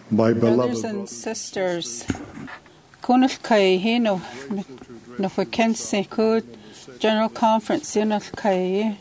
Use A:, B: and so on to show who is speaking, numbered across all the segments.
A: My
B: Brothers and sisters, Kunal Kai Hino Nafakense Kud General Conference Inal Kai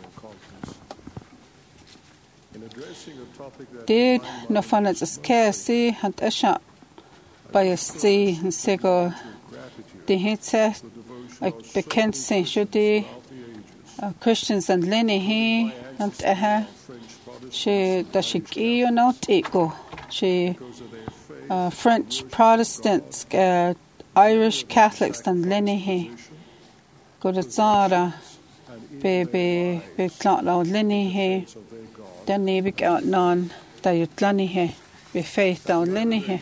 B: Did Nafanats Kasi and Esha by a sea and Sego the Hitse like Bekense Shudi Christians and Lenny he and Eha she Dashiki not equal she French Protestants, Irish Catholics, and Lenny go to Zara, be clout out Lenny then they be out non that Lenny be faith out Lenny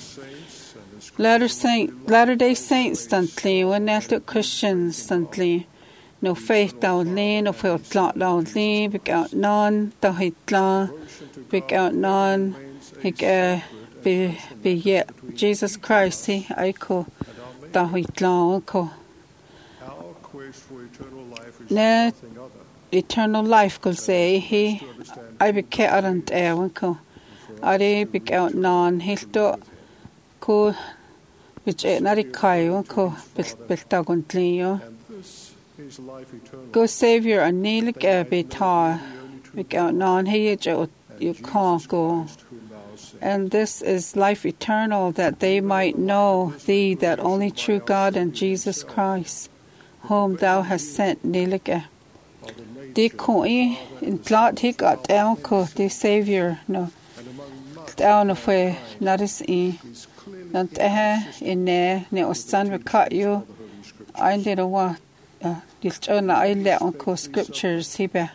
B: Latter Day Saints instantly when they took Christians instantly no faith out Lane, no faith clout out Lane, be out non, the Hitla, be out non, be yet Jesus Christ I ko da huitla ko ne eternal life could say he I be kearant ko are be out non hilto ko which nari kai ko biltaguntli yo go savior and neil be ta be out non he you can't go. And this is life eternal, that they might know thee, that only true God and Jesus Christ, whom thou hast sent, Nilike. De koi in plot he got down ko the Savior no down of way not is not in ne ostan we cut you I did a what dilchona I let on ko scriptures hibe.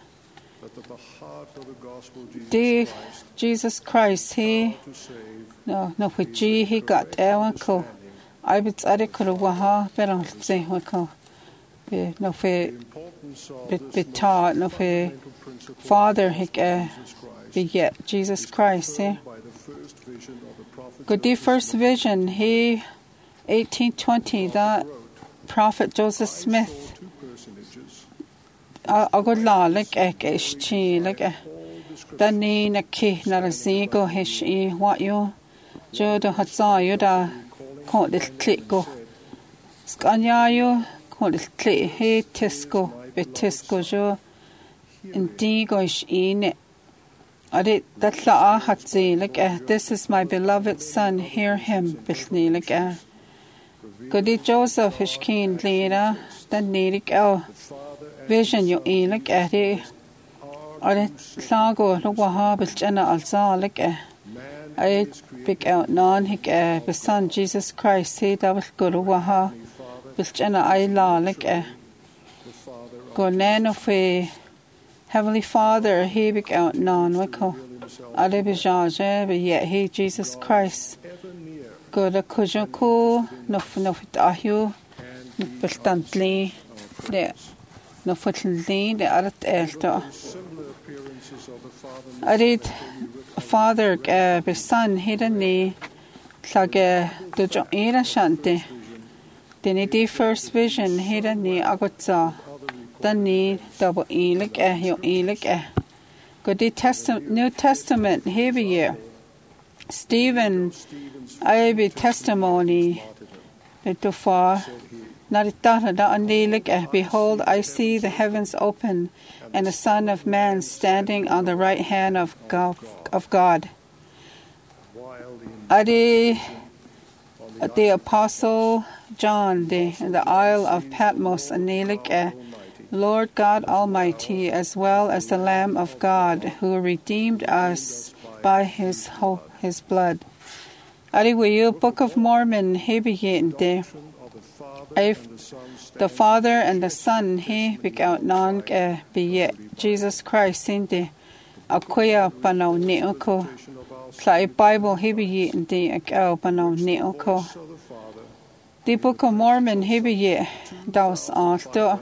B: De Jesus Christ, he no with G he got ko I bit adikuru waha beran say ko no fe bit taught no fe Father he be yet Jesus Christ good the first vision he 1820 that prophet Joseph Smith a good law like ish like Danny na ki na zigo hishi what you Joda hatsa you da caught little click go Scania you caught little click he tisco betisco jo indigo ish in it I did that la hatzi like this is my beloved son hear him bitni like good Joseph hishkin lena then need vision you in like it I sago no waha bilchana alza like I pick out non hik the son Jesus Christ say that was good waha bilchana I la like go nan of Heavenly Father he pick out non wako ale bijaje but yet he Jesus Christ go the kujoko no ahyu biltantli de no futli de arat elto I read Father be son hidden ni tlage do era shante deni the first vision hidden ni agotsa dani double ilik yo ilik go the New Testament heavy year Stephen I be testimony to far not behold I see the heavens open and the Son of Man standing on the right hand of God. The Apostle John in the Isle of Patmos and Lord God Almighty, as well as the Lamb of God, who redeemed us by His blood. Book of Mormon the Father and the Son he pick out non be Jesus Christ in the akoya panaw neoko play Bible he be in the akao panaw neoko the Book of Mormon he be daus alto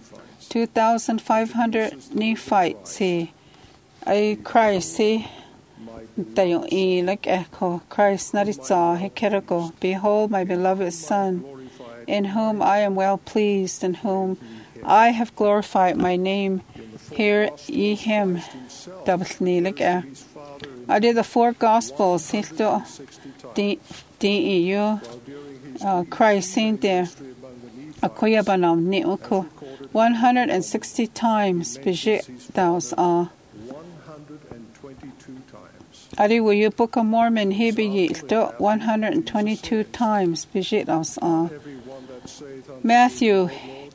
B: 2,500 Nephites he I Christ he tayo like echo Christ naritza he kerako behold my beloved Son in whom I am well pleased, in whom I have glorified my name. Hear ye him. Adi the four Gospels hilto DEU Christ in there akuya banam ni uko 160 times bijit thous are.
A: 122 times.
B: Adi will you Book of Mormon hibi hilto 122 times bijit thous are. Matthew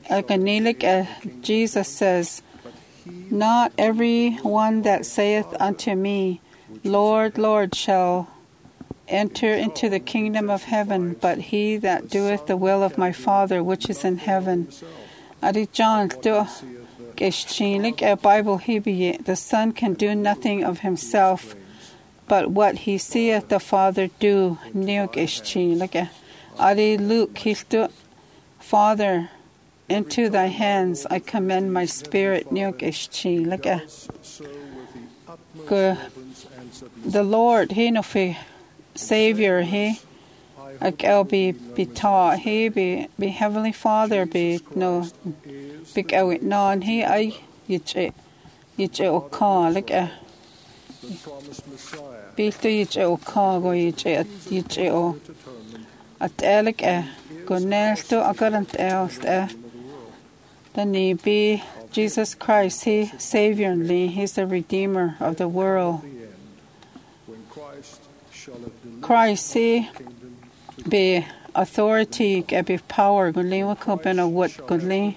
B: Jesus says, not every one that saith unto me, Lord, Lord, shall enter into the kingdom of heaven, but he that doeth the will of my Father which is in heaven. Adi John do geshchilik a Bible hibi, the Son can do nothing of himself, but what he seeth the Father do. Neo geshchilik. Adi Luke hilto, Father, into thy hands I commend my spirit. The Lord, he no fi Savior, he I'll be taught, he be Heavenly Father, be no big out non, he I yiche o ka like a be to yiche o ka go yiche o at elik a go nel to a current else then he be Jesus Christ, he Savior, he's the Redeemer of the world. Christ, he be authority, be power, gudli wako ben a what gudli.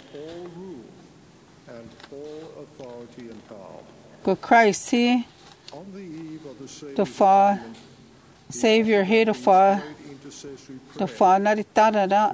B: Go Christ, he the Father, Savior, he the Father, not it da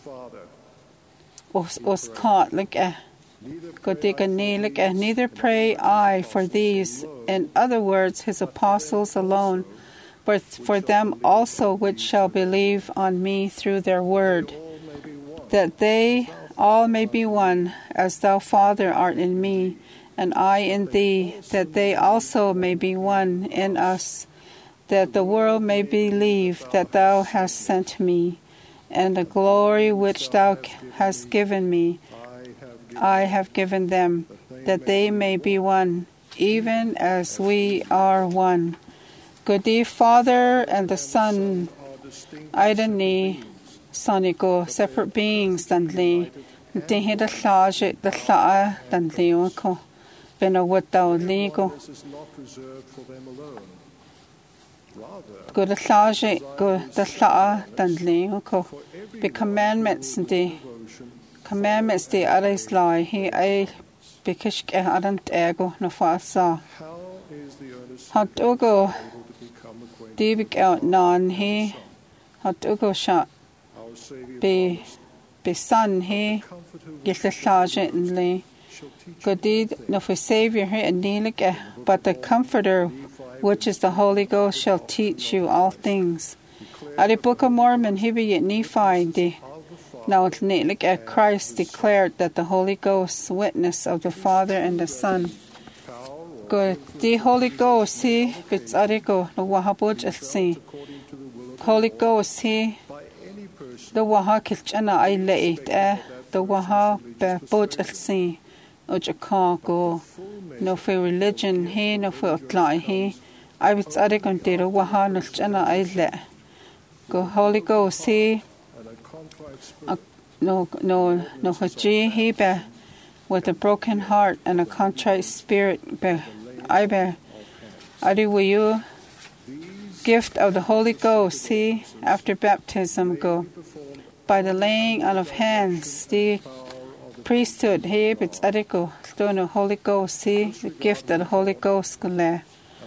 B: was caught like a neither pray I for these, in other words, his apostles alone, but for them also which shall believe on me through their word, that they all may be one, as thou, Father, art in me, and I in thee, that they also may be one in us, that the world may believe that thou hast sent me, and the glory which thou hast given me, I have given them, that they may be one, even as we are one. Gudi Father and the Son, Idani, Sonico, separate beings, Dandli, Dihi the Slaje, the Sla, Dandlioko, Benawata Ligo. Go the Slaje, go the Sla, Dandlioko. Be commandments, the commandments, the others lie, he I Bikishke Adant Ego, no Fasa. Hot Ugo. Dibik out non he hot ugo shot be son he get the sergeant and lay good deed no for Savior he and neelik but the Comforter which is the Holy Ghost shall teach you all things. At the Book of Mormon he be Nephi the now neelik Christ declared that the Holy Ghost witness of the Father and the Son. Good. The Holy Ghost, he bits ariko the wahaboj at sea. Holy Ghost, he the waha kilchana I late the waha boj at sea. Ojaka go no for religion, he no for outline he. I bits arikon de the waha nilchana I let. Go Holy Ghost, he no haji he be. With a broken heart and a contrite spirit, I do will you gift of the Holy Ghost, see, after baptism go. By the laying on of hands, the priesthood, he it's adiko, stone of Holy Ghost, see, the gift of the Holy Ghost go there.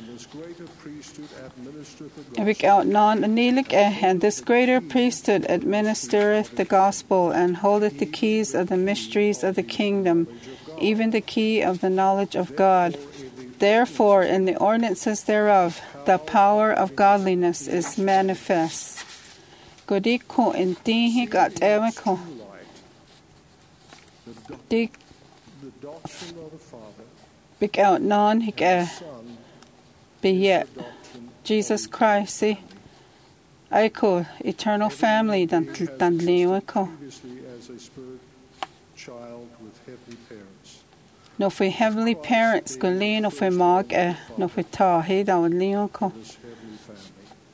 B: And this greater priesthood administereth the gospel, and holdeth the keys of the mysteries of the kingdom, even the key of the knowledge of God. Therefore, in the ordinances thereof, the power of godliness is manifest. Godiko in dihi got ewiko. Dig big out non hik be yet. Jesus Christ, see, I call eternal family than liwako.
A: As a spirit child with heavenly parents.
B: No for heavenly parents go lean no for mag no for tahi da leon ko.
A: This heavenly family.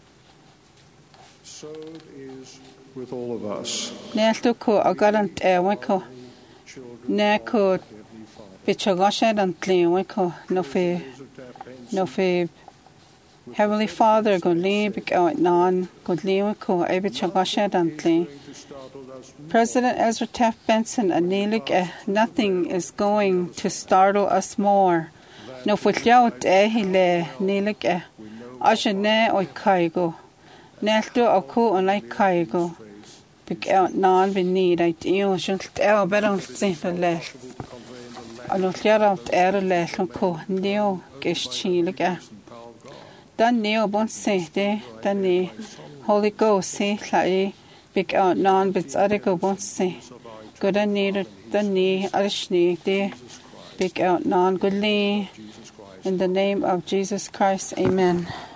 A: So it is with all of us.
B: Nelto ko agarant ko. Ne ko bichagoshed and leon ko no for Heavenly Father go lean big out non go leon ko bichagoshed and lean. President Ezra Taft Benson and Neelig, nothing is going to startle us more. No futliaut hile Neelig, Ashane oi kaigo. Nelto ako on like kaigo. Big out non beneath I shouldn't ever bet on simple less. I don't get out air less on ko neo gish chilig. Dan neo bon say de, dan ne Holy Ghost say like. Big out non bits article won't say. Good and needed the knee arishni de big out non goodly in the name of Jesus Christ. Amen.